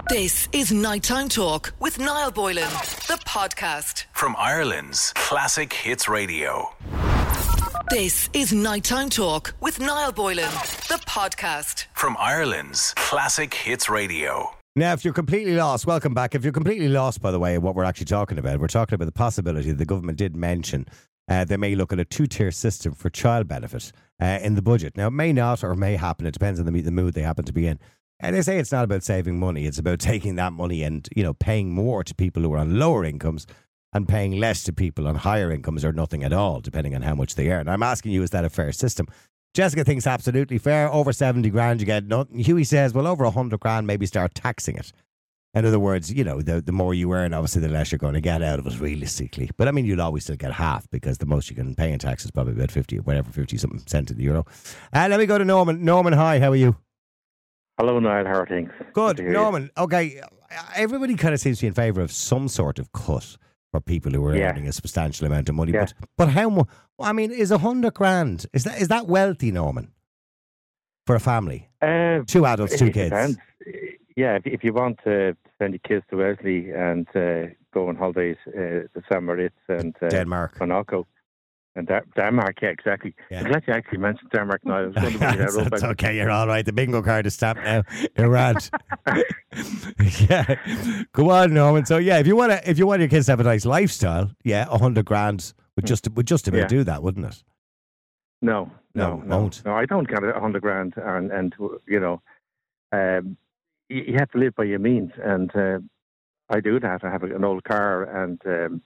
This is Nighttime Talk with Niall Boylan, the podcast. From Ireland's Classic Hits Radio. This is Nighttime Talk with Niall Boylan, the podcast. From Ireland's Classic Hits Radio. Now, if you're completely lost, welcome back. If you're completely lost, by the way, what we're actually talking about, we're talking about the possibility that the government did mention they may look at a two-tier system for child benefit in the budget. Now, it may not or may happen. It depends on the mood they happen to be in. And they say it's not about saving money. It's about taking that money and, paying more to people who are on lower incomes and paying less to people on higher incomes or nothing at all, depending on how much they earn. I'm asking you, is that a fair system? Jessica thinks absolutely fair. Over 70 grand, you get nothing. Huey says, well, over 100 grand, maybe start taxing it. In other words, the more you earn, obviously, the less you're going to get out of it, realistically. But I mean, you'll always still get half because the most you can pay in tax is probably about 50-something cent in the euro. Let me go to Norman. Norman, hi, how are you? Hello, Niall. How are things? Good. Norman, okay, everybody kind of seems to be in favour of some sort of cut for people who are earning a substantial amount of money. Yeah. But how much? I mean, is 100 grand, is that wealthy, Norman, for a family? 2 adults, 2 kids. Depends. Yeah, if you want to send your kids to Wesley and go on holidays to St. Moritz and Denmark. Monaco. And Denmark, yeah, exactly. Yeah. I'm glad you actually mentioned Denmark now. That's okay, you're all right. The bingo card is stamped now. You're right. Yeah. Go on, Norman. So yeah, if you want your kids to have a nice lifestyle, 100 grand would just about do that, wouldn't it? No, won't. No, I don't get 100 grand, and you have to live by your means, and I do that. I have an old car, and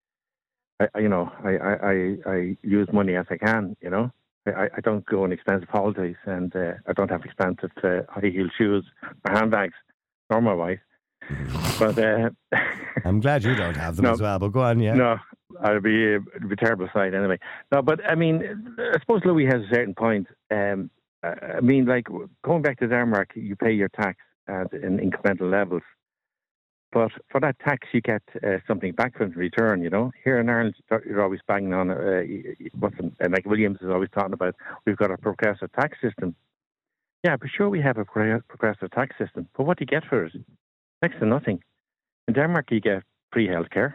I use money as I can, I don't go on expensive holidays, and I don't have expensive high-heel shoes or handbags, nor my wife. But I'm glad you don't have them as well, but go on, yeah. No, it'd be a terrible sight anyway. No, but I mean, I suppose Louis has a certain point. I mean, like, going back to Denmark, you pay your tax in incremental levels. But for that tax, you get something back from the return, Here in Ireland, you're always banging on, like Williams is always talking about, we've got a progressive tax system. Yeah, but sure, we have a progressive tax system. But what do you get for it? Next to nothing. In Denmark, you get free healthcare.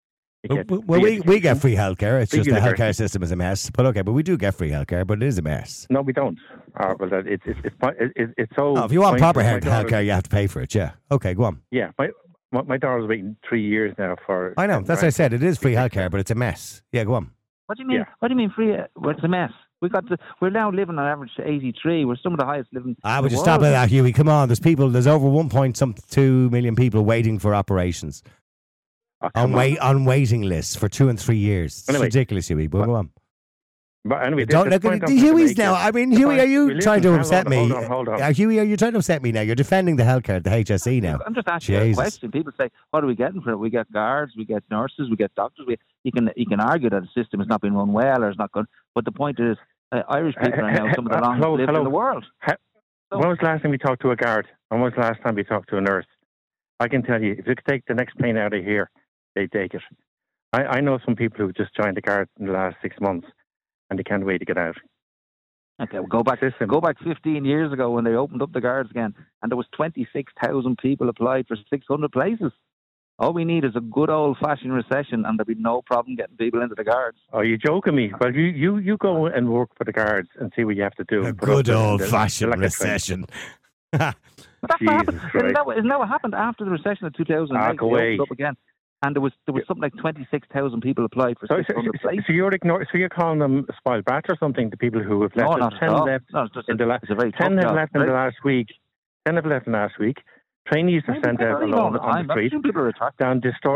We get free healthcare. It's just the healthcare system is a mess. But we do get free healthcare, but it is a mess. No, we don't. Well, it's so. Oh, if you want proper healthcare, you have to pay for it. Yeah. Okay, go on. Yeah, my daughter's waiting 3 years now for. I know. That's what I said. It is free healthcare, but it's a mess. Yeah, go on. What do you mean? Yeah. What do you mean free? Well, it's a mess. We're now living on average to 83. We're some of the highest living. Would you stop at that, Huey? Come on. There's over 1.2 million people waiting for operations. On waiting lists for 2 and 3 years. Anyway, it's ridiculous, Huey. But go on. But anyway, don't look at Huey's now. I mean, Huey, are you trying to upset me? Hold on. Huey, are you trying to upset me now? You're defending the healthcare, the HSE now. I'm just asking a question. People say, what are we getting for it? We get guards, we get nurses, we get doctors. You can argue that the system has not been run well or it's not good. But the point is, Irish people are now some of the longest lived in the world. When was the last time we talked to a guard? When was the last time we talked to a nurse? I can tell you, if you could take the next plane out of here, they take it. I know some people who've just joined the guard in the last 6 months, and they can't wait to get out. Okay, well, go back 15 years ago when they opened up the guards again, and there was 26,000 people applied for 600 places. All we need is a good old-fashioned recession, and there'll be no problem getting people into the guards. Oh, you're joking me. Well, you go and work for the guards and see what you have to do. A good old-fashioned recession. But that's what happened. Isn't that what happened after the recession of 2008? They opened up again. And there was something like 26,000 people applied for 600 places. So you're calling them spoiled brats or something? The people who have left. No, not 10 at all. left No, in the last. 10 have left in the last week. 10 have left in the last week. Trainees are sent out alone on the street. Down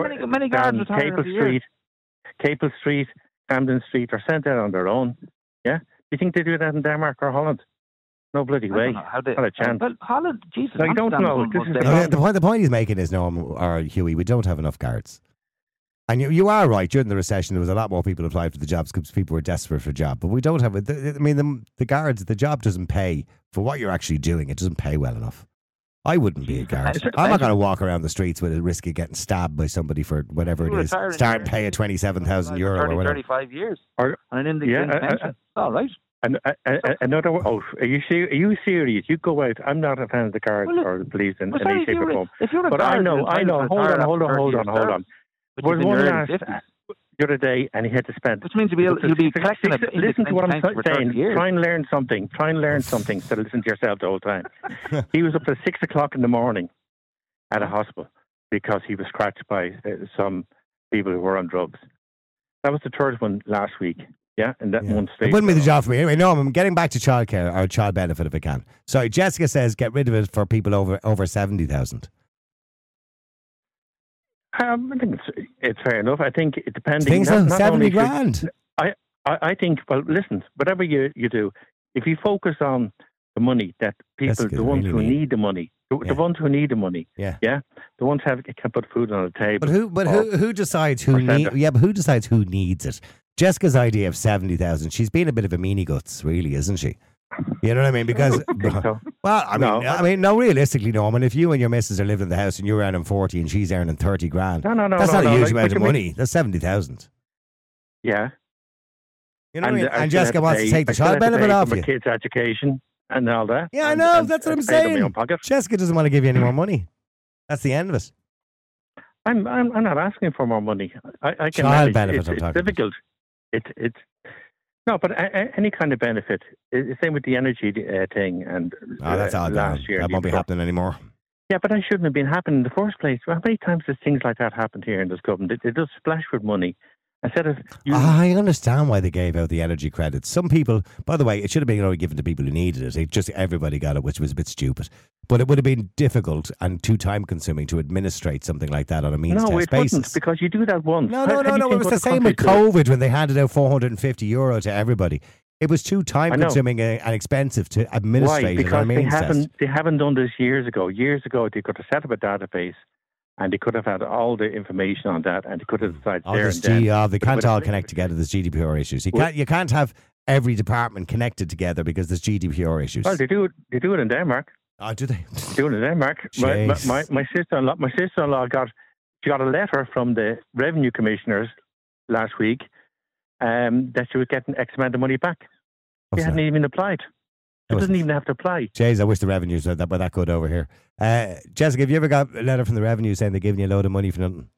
Capel Street, Camden Street are sent out on their own. Yeah, do you think they do that in Denmark or Holland? No bloody way. Not a chance. Well, Holland, Jesus. No, you don't know. The point he's making is, Huey, we don't have enough guards. And you are right. During the recession, there was a lot more people applied for the jobs because people were desperate for a job. But we don't have it. I mean, the guards, the job doesn't pay for what you're actually doing. It doesn't pay well enough. I wouldn't be a guard. I'm not going to walk around the streets with a risk of getting stabbed by somebody for whatever it is. Start pay at €27,000 or whatever. 35 years. On an indexed pension. All right. Another. Oh, are you serious? You go out. I'm not a fan of the guards or the police in any shape or form. But I know. Hold on. There was one last the other day, and he had to spend. Which means you'll be collecting. Listen to what I'm saying. Try and learn something. To listen to yourself the whole time. He was up at 6 o'clock in the morning at a hospital because he was scratched by some people who were on drugs. That was the third one last week. Yeah, and that one state. It wouldn't be the job for me. Anyway, no, I'm getting back to childcare or child benefit if I can. Sorry, Jessica says get rid of it for people over 70,000. I think it's fair enough. I think it depends. Things like 70 grand. I think, well, listen, whatever you do, if you focus on the money that people, the ones who need the money, the ones who need the money, the ones who can put food on the table. But who decides who needs? Yeah, but who decides who needs it? Jessica's idea of 70,000. She's been a bit of a meanie guts, really, isn't she? You know what I mean? Because, well, I mean, no, realistically, Norman, if you and your missus are living in the house and you're earning 40 and she's earning 30 grand, that's not a huge amount of money. That's 70,000. Yeah. You know what I mean? And Jessica wants to take the child benefit off you. Kids' education and all that. Yeah, I know. That's what I'm saying. Jessica doesn't want to give you any more money. That's the end of it. I'm not asking for more money. I can child benefit. It's difficult. It's no, but any kind of benefit. Same with the energy thing and that's odd. Last year. That won't be happening anymore. Yeah, but that shouldn't have been happening in the first place. How many times has things like that happened here in this government? It does splash with money. Instead of I understand why they gave out the energy credits. Some people, by the way, it should have been only given to people who needed it. Everybody got it, which was a bit stupid. But it would have been difficult and too time consuming to administrate something like that on a means test basis. No, it wasn't, because you do that once. No. It was the same with COVID when they handed out €450 to everybody. It was too time consuming and expensive to administrate. Why? Because they haven't done this years ago. Years ago, they could have set up a database. And they could have had all the information on that, and they could have decided there and then. They can't all connect together. There's GDPR issues. You can't have every department connected together because there's GDPR issues. Well, they do it in Denmark. Oh, do they? They do it in Denmark. My sister-in-law got a letter from the revenue commissioners last week that she was getting X amount of money back. She hadn't even applied. She doesn't even have to apply. Jeez, I wish the revenues were that good over here. Jessica, have you ever got a letter from the revenue saying they're giving you a load of money for nothing?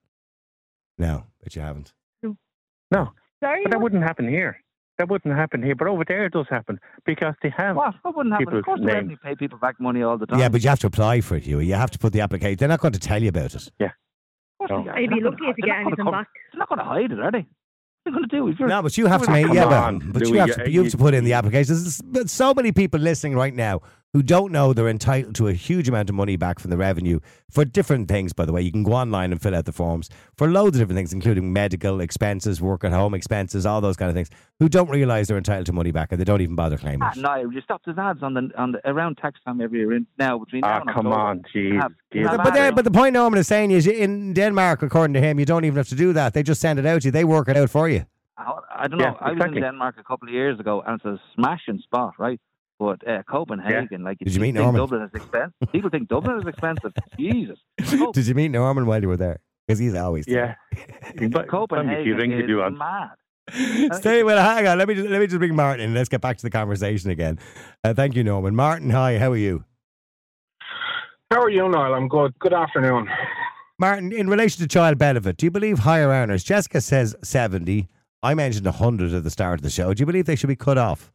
No, but you haven't. No. Sorry, but that wouldn't happen here. But over there it does happen because they have. What? That wouldn't happen. Of course, the revenue pay people back money all the time. Yeah, but you have to apply for it, Hugh. You have to put the application. They're not going to tell you about it. Yeah. They'd be lucky if you get anything back. They're not going to hide it, are they? Going to do? No, but you have to make. You have to put in the applications. There's so many people listening right now who don't know they're entitled to a huge amount of money back from the revenue for different things. By the way, you can go online and fill out the forms for loads of different things, including medical expenses, work at home expenses, all those kind of things. Who don't realise they're entitled to money back and they don't even bother claiming it. No, you stop the ads on the around tax time every year now between now and come on, geez. But the point Norman is saying is in Denmark, according to him, you don't even have to do that. They just send it out to you. They work it out for you. I don't know. Yeah, I was in Denmark a couple of years ago, and it's a smashing spot, right? But Copenhagen, did you meet Norman? Dublin is expensive. People think Dublin is expensive. Jesus. Did you meet Norman while you were there? Because he's always there. Copenhagen is mad. Hang on. Let me just bring Martin in. Let's get back to the conversation again. Thank you, Norman. Martin, hi. How are you? How are you, Niall? I'm good. Good afternoon. Martin, in relation to child benefit, do you believe higher earners? Jessica says 70. I mentioned 100 at the start of the show. Do you believe they should be cut off?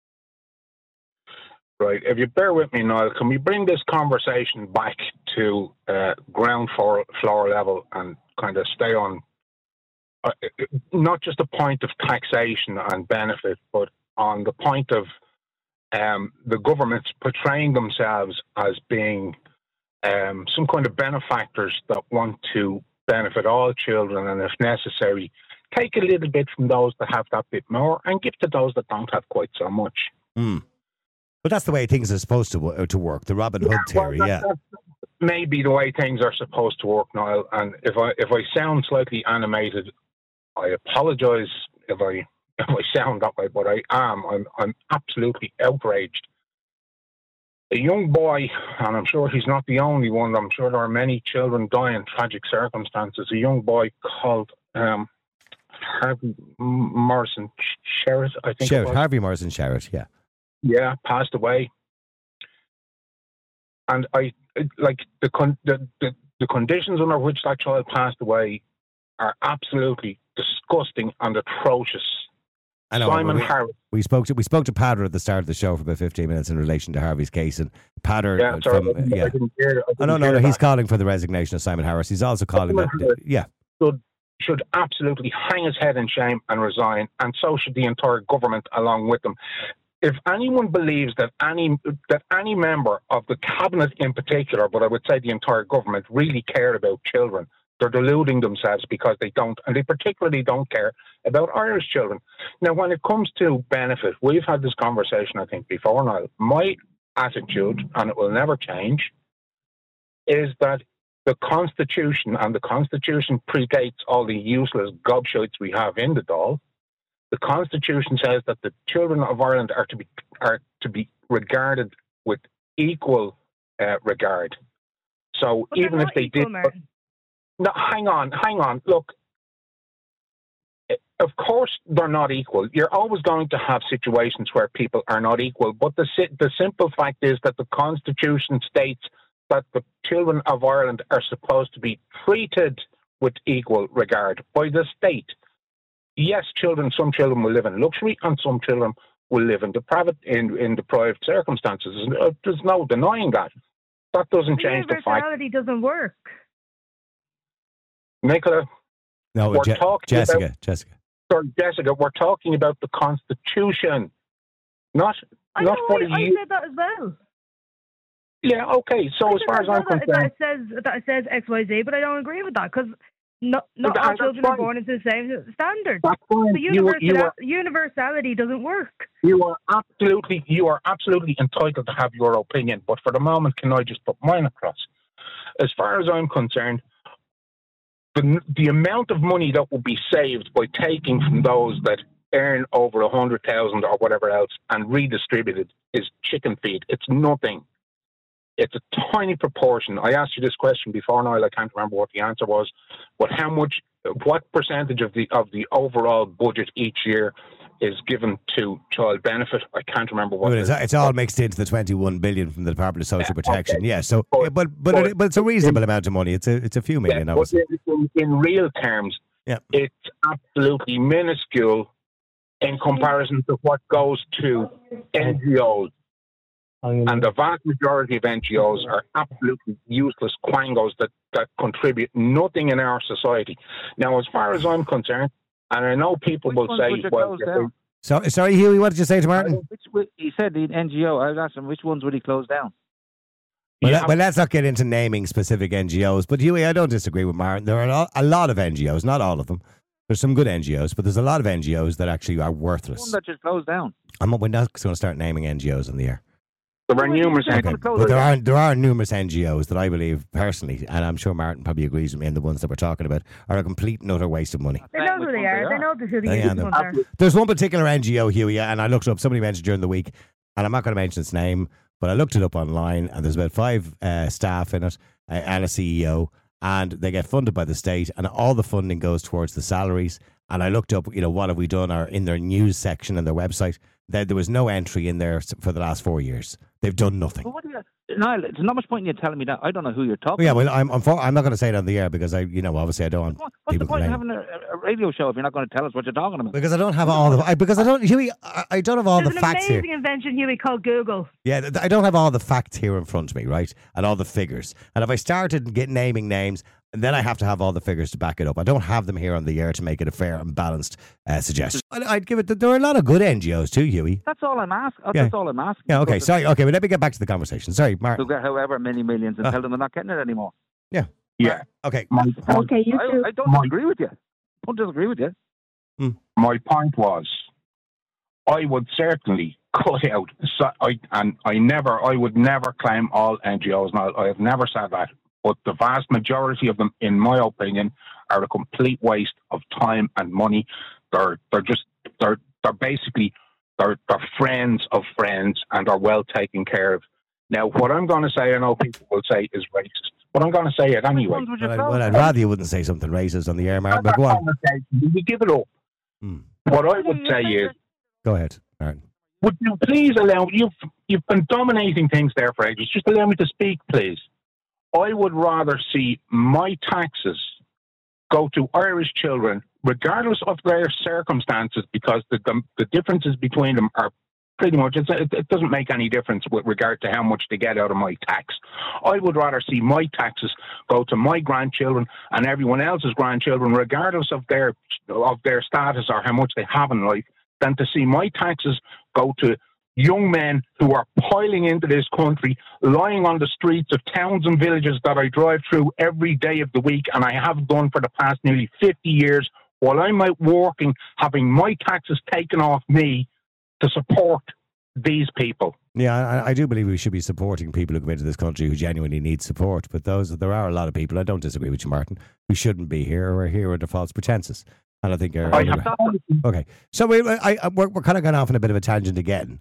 Right. If you bear with me, Niall, can we bring this conversation back to ground floor level and kind of stay on not just the point of taxation and benefit, but on the point of the governments portraying themselves as being some kind of benefactors that want to benefit all children and, if necessary, take a little bit from those that have that bit more and give to those that don't have quite so much. But that's the way things are supposed to work. The Robin Hood theory, that may be the way things are supposed to work, Niall. And if I sound slightly animated, I apologise if I sound that way, but I'm absolutely outraged. A young boy, and I'm sure he's not the only one. I'm sure there are many children die in tragic circumstances. A young boy called Harvey Morrison Sherritt, I think it was. Harvey Morrison Sherritt, yeah. Yeah, passed away. And I like the conditions under which that child passed away are absolutely disgusting and atrocious. I know. Simon Harris. We spoke to Padder at the start of the show for about 15 minutes in relation to Harvey's case, and Padder. I didn't hear. No. He's calling for the resignation of Simon Harris. He's also calling should absolutely hang his head in shame and resign, and so should the entire government along with them. If anyone believes that any member of the cabinet in particular, but I would say the entire government, really care about children, they're deluding themselves, because they don't, and they particularly don't care about Irish children. Now, when it comes to benefit, we've had this conversation, I think, before now. My attitude, and it will never change, is that the Constitution, and the Constitution predates all the useless gobshites we have in the Dáil. The Constitution says that the children of Ireland are to be regarded with equal regard. So but even if they did, no, hang on. Look, of course they're not equal. You're always going to have situations where people are not equal. But the simple fact is that the Constitution states that the children of Ireland are supposed to be treated with equal regard by the state. Yes, some children will live in luxury, and some children will live in deprived circumstances. There's no denying that. That doesn't change the fact. Universality doesn't work. Nicola, no, Jessica. Sorry, Jessica. We're talking about the Constitution, not I for I you. said that as well. Yeah, okay. So as far as I'm concerned, it says X, Y, Z, but I don't agree with that, because not all children are born into the same standard. That's fine. The universality doesn't work. You are absolutely entitled to have your opinion, but for the moment, can I just put mine across? As far as I'm concerned, the amount of money that will be saved by taking from those that earn over 100,000 or whatever else and redistributed is chicken feed. It's nothing. It's a tiny proportion. I asked you this question before, Niall. I can't remember what the answer was. But what percentage of the overall budget each year is given to child benefit? I can't remember what. It's all mixed into the 21 billion from the Department of Social Protection. Okay. Yeah. So, but it's a reasonable amount of money. It's a few million. Yeah, but in real terms, it's absolutely minuscule in comparison to what goes to NGOs. And the vast majority of NGOs are absolutely useless quangos that contribute nothing in our society. Now, as far as I'm concerned, and I know people will say, well, sorry, Hughie, what did you say to Martin? He said the NGO. I was asking which ones would he close down? Well, let's not get into naming specific NGOs. But Hughie, I don't disagree with Martin. There are a lot of NGOs, not all of them. There's some good NGOs, but there's a lot of NGOs that actually are worthless. One that just closed down. We're not going to start naming NGOs on the air. There are numerous but there are numerous NGOs that I believe personally, and I'm sure Martin probably agrees with me, and the ones that we're talking about are a complete and utter waste of money. They know who they are. They know who the are. There's one particular NGO, Hughie, and I looked it up. Somebody mentioned during the week, and I'm not going to mention its name, but I looked it up online, and there's about 5 staff in it and a CEO, and they get funded by the state, and all the funding goes towards the salaries. And I looked up, what have we done, or in their news section on their website, there was no entry in there for the last 4 years. They've done nothing. Well, Niall, there's not much point in you telling me that. I don't know who you're talking about. Yeah, well, I'm not going to say it on the air because obviously I don't want What's people the point of having a radio show if you're not going to tell us what you're talking about? Because I don't have all the... Hughie, I don't have all the facts here. There's an amazing invention, Hughie, called Google. Yeah, I don't have all the facts here in front of me, right? And all the figures. And if I started naming names, then I have to have all the figures to back it up. I don't have them here on the air to make it a fair and balanced suggestion. I'd give it... There are a lot of good NGOs too, Hughie. That's all I'm asking. That's all I'm asking. Yeah, okay, sorry. Okay, but let me get back to the conversation. Sorry, Martin. To get however many millions and tell them they're not getting it anymore. Yeah. Yeah. Okay. Okay, you too. I don't disagree with you. I don't disagree with you. My point was, I would certainly cut out... I would never claim all NGOs. Now, I have never said that. But the vast majority of them, in my opinion, are a complete waste of time and money. They're basically friends of friends and are well taken care of. Now, what I'm going to say, I know people will say is racist, but I'm going to say it anyway. Well, I'd rather you wouldn't say something racist on the air, Martin, but go on. You give it up. What I would say is... Go ahead, Martin. Would you please allow... You've been dominating things there for ages. Just allow me to speak, please. I would rather see my taxes go to Irish children, regardless of their circumstances, because the differences between them are pretty much, it doesn't make any difference with regard to how much they get out of my tax. I would rather see my taxes go to my grandchildren and everyone else's grandchildren, regardless of their status or how much they have in life, than to see my taxes go to young men who are piling into this country, lying on the streets of towns and villages that I drive through every day of the week, and I have done for the past nearly 50 years, while I'm out working, having my taxes taken off me to support these people. Yeah, I do believe we should be supporting people who come into this country who genuinely need support, but there are a lot of people, I don't disagree with you, Martin, who shouldn't be here or are here under false pretenses. And I think okay. So we're kind of going off on a bit of a tangent again.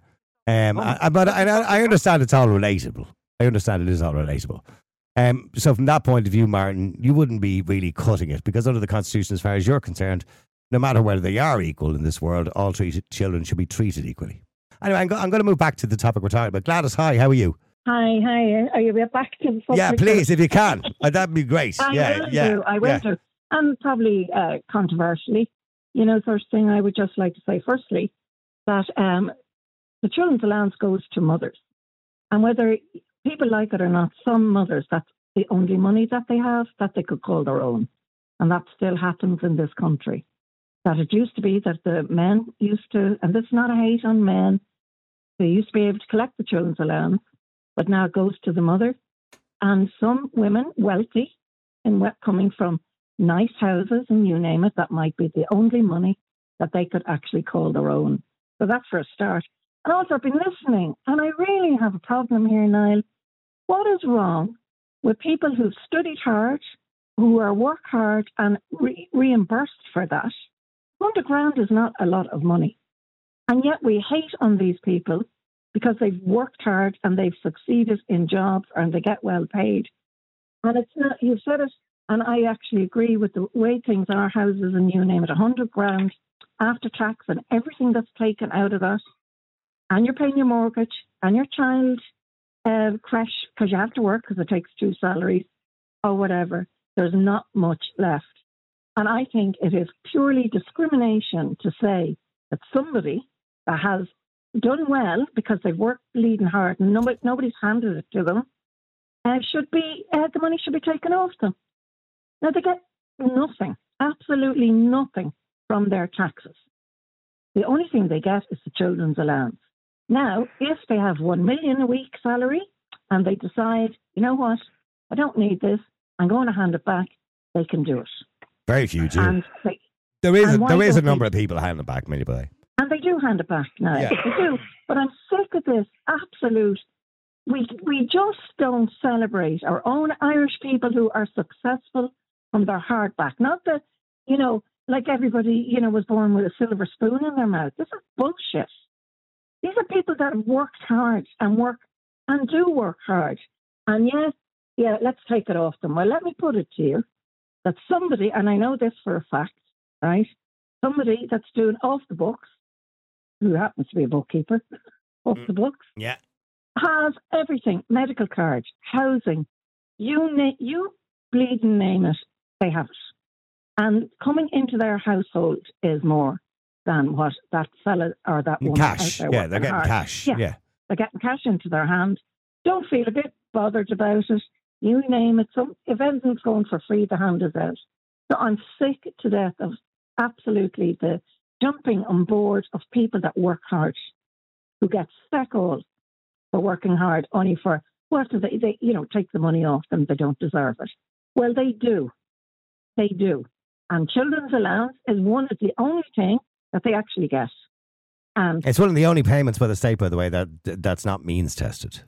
But I understand it's all relatable. I understand it is all relatable. So from that point of view, Martin, you wouldn't be really cutting it, because under the Constitution, as far as you're concerned, no matter whether they are equal in this world, all children should be treated equally. Anyway, I'm going to move back to the topic we're talking about. Gladys, hi, how are you? Hi. Are you back to the subject? Yeah, please, if you can. That'd be great. I will do. And probably controversially, first thing I would just like to say, firstly, that the children's allowance goes to mothers. And whether people like it or not, some mothers, that's the only money that they have that they could call their own. And that still happens in this country. That it used to be that the men used to, and this is not a hate on men, they used to be able to collect the children's allowance, but now it goes to the mother. And some women, wealthy, and coming from nice houses and you name it, that might be the only money that they could actually call their own. So that's for a start. And also I've been listening, and I really have a problem here, Niall. What is wrong with people who've studied hard, who are work hard and reimbursed for that? £100,000 is not a lot of money. And yet we hate on these people because they've worked hard and they've succeeded in jobs and they get well paid. And it's not, you've said it, and I actually agree with the way things are, houses and you name it, £100,000 after tax and everything that's taken out of that. And you're paying your mortgage and your child creche, because you have to work because it takes 2 salaries or whatever. There's not much left. And I think it is purely discrimination to say that somebody that has done well because they've worked bleeding hard and nobody's handed it to them, the money should be taken off them. Now, they get nothing, absolutely nothing from their taxes. The only thing they get is the children's allowance. Now, if they have $1 million a week salary and they decide, you know what, I don't need this, I'm going to hand it back, they can do it. Very few do. There is a number of people hand it back, maybe. And they do hand it back now. Yeah. They do. But I'm sick of this absolute... We just don't celebrate our own Irish people who are successful from their hard back. Not that, like everybody, was born with a silver spoon in their mouth. This is bullshit. These are people that have worked hard and do work hard. And let's take it off them. Well, let me put it to you that somebody, and I know this for a fact, right? Somebody that's doing off the books, who happens to be a bookkeeper, off the books, has everything, medical cards, housing, you bleeding name it, they have it. And coming into their household is more than what that fella or that woman cash. Out there they're getting hard. Cash. Yeah, they're getting cash into their hand. Don't feel a bit bothered about it. You name it. If anything's going for free, the hand is out. So I'm sick to death of absolutely the jumping on board of people that work hard, who get stuck all for working hard only for, they take the money off them, they don't deserve it. Well, they do. They do. And children's allowance is the only thing that they actually get. And it's one of the only payments by the state, by the way, that's not means tested.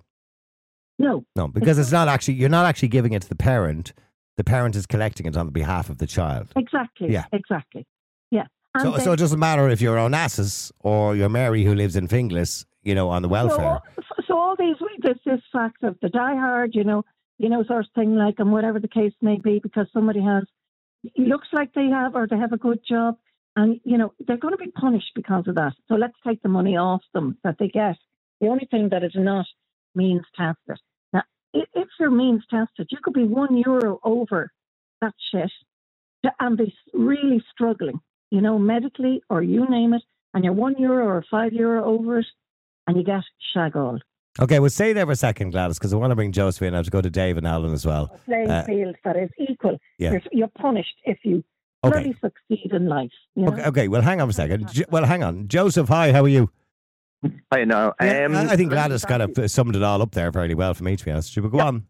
No, because it's not actually, you're not actually giving it to the parent. The parent is collecting it on behalf of the child. Exactly. Yeah. Exactly. Yeah. So it doesn't matter if you're Onassis or you're Mary who lives in Finglas, on the welfare. So all this fact of the diehard, sort of thing, like, and whatever the case may be, because somebody looks like they have, or they have a good job, and, they're going to be punished because of that. So let's take the money off them that they get. The only thing that is not means tested. Now, if you're means tested, you could be €1 over that shit and be really struggling, medically, or you name it, and you're €1 or €5 over it, and you get shag all. Okay, well, stay there for a second, Gladys, because I want to bring Josephine. I have to go to Dave and Alan as well. A playing field that is equal. Yeah. You're punished if you bloody succeed in life. Okay, well, hang on a second. Hang on. Joseph, hi, how are you? I know. I think Gladys kind of summed it all up there fairly well for me, to be honest. But go on.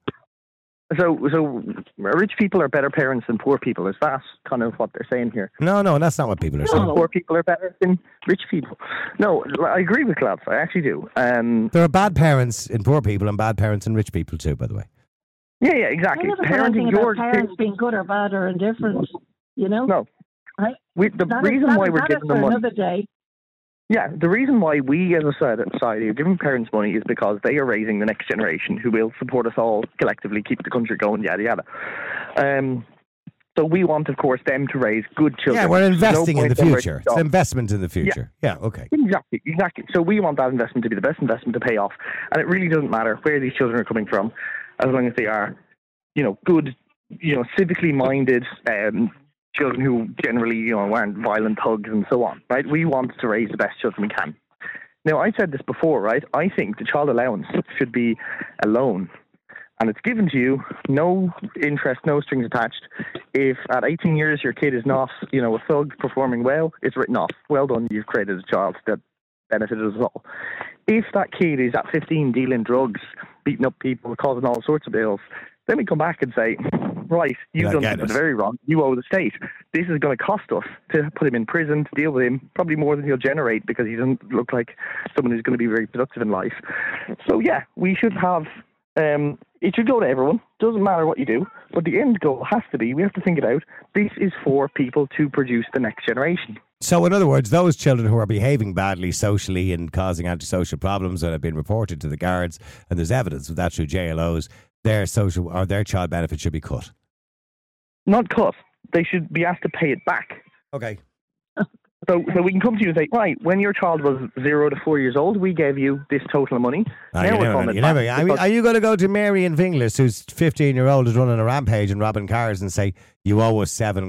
So rich people are better parents than poor people. Is that kind of what they're saying here? No, that's not what people are saying. Poor people are better than rich people. No, I agree with Gladys. I actually do. There are bad parents in poor people and bad parents in rich people too, by the way. Yeah, exactly. I never said anything about parents being good or bad or indifferent. No. The reason why we're giving them money. Another day. Yeah, the reason why we as a society are giving parents money is because they are raising the next generation who will support us all collectively, keep the country going, yada, yada. So we want, of course, them to raise good children. Yeah, we're investing in the future. It's an investment in the future. Yeah, okay. Exactly. So we want that investment to be the best investment to pay off. And it really doesn't matter where these children are coming from, as long as they are, good, civically minded children who generally, aren't violent thugs and so on, right? We want to raise the best children we can. Now, I said this before, right? I think the child allowance should be a loan, and it's given to you, no interest, no strings attached. If at 18 years your kid is not, a thug performing well, it's written off. Well done, you've created a child that benefited us all. If that kid is at 15 dealing drugs, beating up people, causing all sorts of ills, then we come back and say, right, you've done something very wrong. You owe the state. This is going to cost us to put him in prison, to deal with him, probably more than he'll generate because he doesn't look like someone who's going to be very productive in life. So, yeah, we should have, it should go to everyone. Doesn't matter what you do. But the end goal has to be, we have to think it out, this is for people to produce the next generation. So, in other words, those children who are behaving badly socially and causing antisocial problems and have been reported to the guards, and there's evidence of that through JLOs, their social or their child benefit should be cut. Not cut. They should be asked to pay it back. Okay. So we can come to you and say, right, when your child was 0 to 4 years old, we gave you this total of money. Are you going to go to Mary in Finglas, who's 15-year-old, is running a rampage and robbing cars, and say, you owe us $7,000?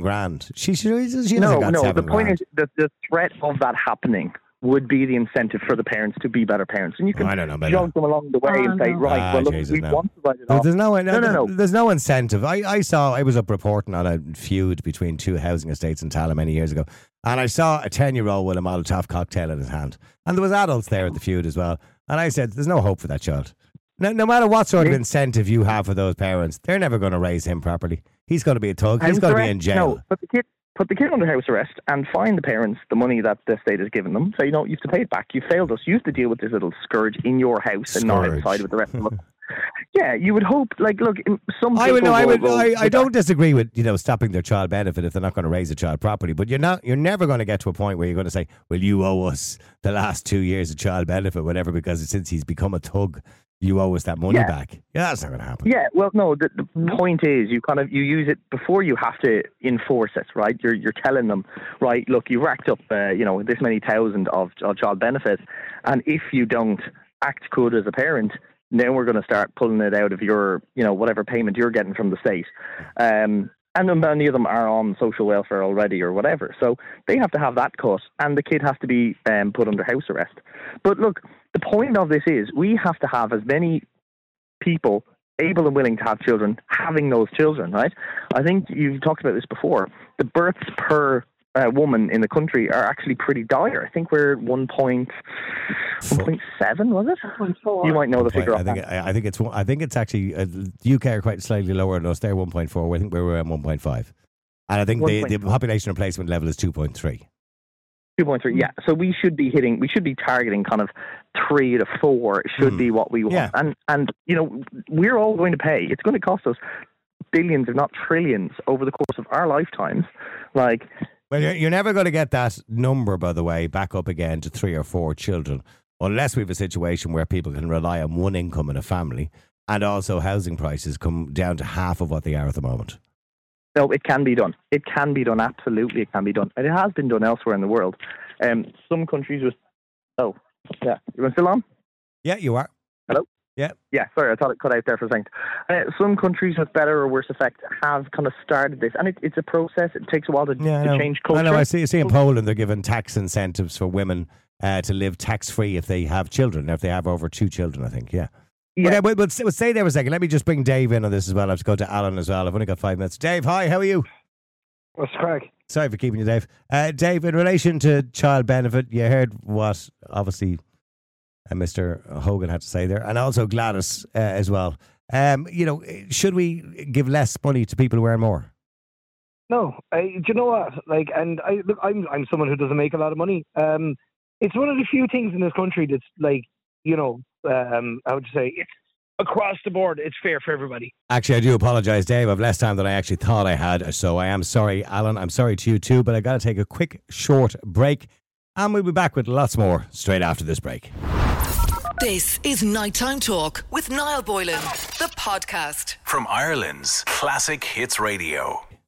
No. The point is that the threat of that happening would be the incentive for the parents to be better parents. And you can jog them along the way and say, right, want to write it off. There's no incentive. I was up reporting on a feud between two housing estates in Tala many years ago, and I saw a 10-year-old with a Molotov cocktail in his hand. And there was adults there at the feud as well. And I said, there's no hope for that child. No matter what sort of incentive you have for those parents, they're never going to raise him properly. He's going to be a thug. He's going to be in jail. No, but put the kid under house arrest and fine the parents the money that the state has given them. Say, you have to pay it back. You failed us. You have to deal with this little scourge in your house and not outside with the rest of us. Yeah, you would hope. Like, look, some people I don't disagree with stopping their child benefit if they're not going to raise a child properly. But you're never going to get to a point where you're going to say, well, you owe us the last 2 years of child benefit, whatever, because since he's become a thug, you owe us that money back. Yeah, that's not going to happen. Yeah, well, no, the point is you use it before you have to enforce it, right? You're telling them, right, look, you've racked up, this many thousand of child benefit, and if you don't act good as a parent, then we're going to start pulling it out of your, whatever payment you're getting from the state. And many of them are on social welfare already or whatever. So they have to have that cut, and the kid has to be put under house arrest. But look, the point of this is we have to have as many people able and willing to have children having those children, right? I think you've talked about this before. The births per woman in the country are actually pretty dire. I think we're at 1.7, was it? 1.4. You might know the figure. I think it's actually the UK are quite slightly lower than us. They're 1.4. I think we're around 1.5, and I think the population replacement level is 2.3. 2.3, yeah. So we should be targeting kind of 3 to 4 should be what we want. Yeah. And we're all going to pay. It's going to cost us billions, if not trillions, over the course of our lifetimes. Like, well, you're never going to get that number, by the way, back up again to 3 or 4 children, unless we have a situation where people can rely on one income in a family. and also housing prices come down to half of what they are at the moment. No, it can be done. It can be done. Absolutely, it can be done. And it has been done elsewhere in the world. Some countries with... Oh, yeah. You still on? Yeah, you are. Hello? Yeah. Yeah, sorry, I thought it cut out there for a second. Some countries with better or worse effect have kind of started this, and it's a process. It takes a while to change culture. I know, I see in Poland they're giving tax incentives for women to live tax-free if they have children, if they have over 2 children, I think, yeah. Okay, we'll stay there for a second. Let me just bring Dave in on this as well. I have to go to Alan as well. I've only got 5 minutes. Dave, hi, how are you? What's crack? Sorry for keeping you, Dave. Dave, in relation to child benefit, you heard what, obviously, Mr. Hogan had to say there, and also Gladys as well. Should we give less money to people who earn more? No, do you know what? I'm someone who doesn't make a lot of money. It's one of the few things in this country that's how would you say, it's across the board, it's fair for everybody. Actually, I do apologise, Dave. I've less time than I actually thought I had, so I am sorry, Alan. I'm sorry to you too, but I got to take a quick, short break, and we'll be back with lots more straight after this break. This is Nighttime Talk with Niall Boylan, the podcast. From Ireland's Classic Hits Radio.